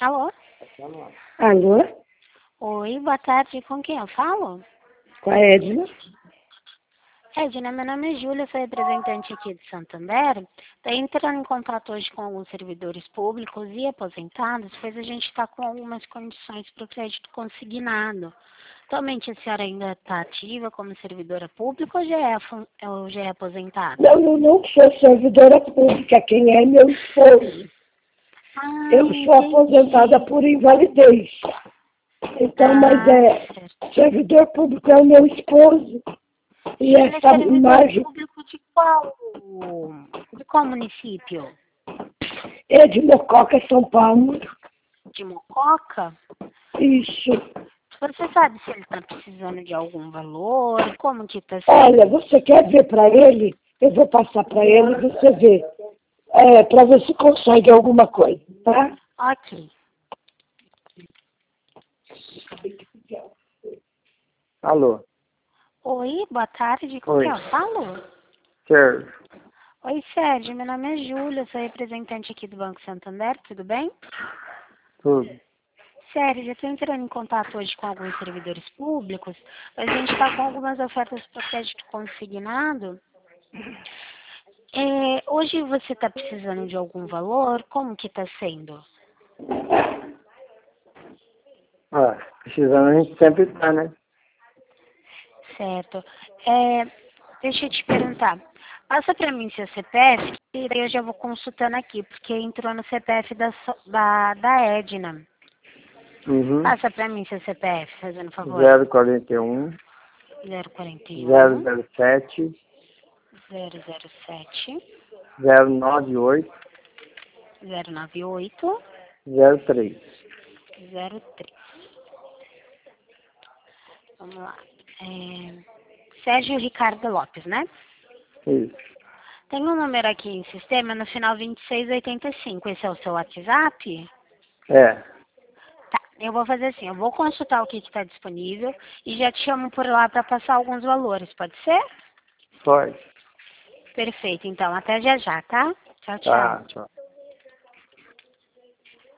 Alô? Alô? Oi, boa tarde. Com quem eu falo? Com a Edna? Edna, meu nome é Júlia, sou representante aqui de Santander. Estou entrando em contato hoje com alguns servidores públicos e aposentados, pois a gente está com algumas condições para o crédito consignado. Atualmente a senhora ainda está ativa como servidora pública ou já é aposentada? Não, eu não sou servidora pública, quem é meu esposo. Eu sou aposentada Entendi. por invalidez. Então, mas Certo. servidor público é o meu esposo. E Ele é essa servidor imagem público de qual município? é de Mococa, São Paulo. De Mococa? Isso. Você sabe se ele está precisando de algum valor? Como que está Olha, sendo? você quer ver para ele? Eu vou passar para ele e você vê. Para ver se consegue alguma coisa, tá? Ok. Alô? Oi, boa tarde. Com Oi. quem eu falo? Sérgio. Oi, Sérgio. Meu nome é Júlia, sou representante aqui do Banco Santander. Tudo bem? Tudo. Sérgio, eu estou entrando em contato hoje com alguns servidores públicos. A gente está com algumas ofertas para crédito consignado. Hoje você está precisando de algum valor? Como que está sendo? Precisando a gente sempre tá, né? Certo. Deixa eu te perguntar. Passa para mim seu CPF, e daí eu já vou consultando aqui, porque entrou no CPF da Edna. Uhum. Passa para mim seu CPF, fazendo favor. 041 041 007 007 098 098 03. 03. Vamos lá. Sérgio Ricardo Lopes, né? Isso. Tem um número aqui em sistema no final 2685. Esse é o seu WhatsApp? É. Tá, eu vou fazer assim, eu vou consultar o que está disponível e já te chamo por lá para passar alguns valores, pode ser? Pode. Perfeito, então, até já já, tá? Tchau, tchau. Tá, tchau.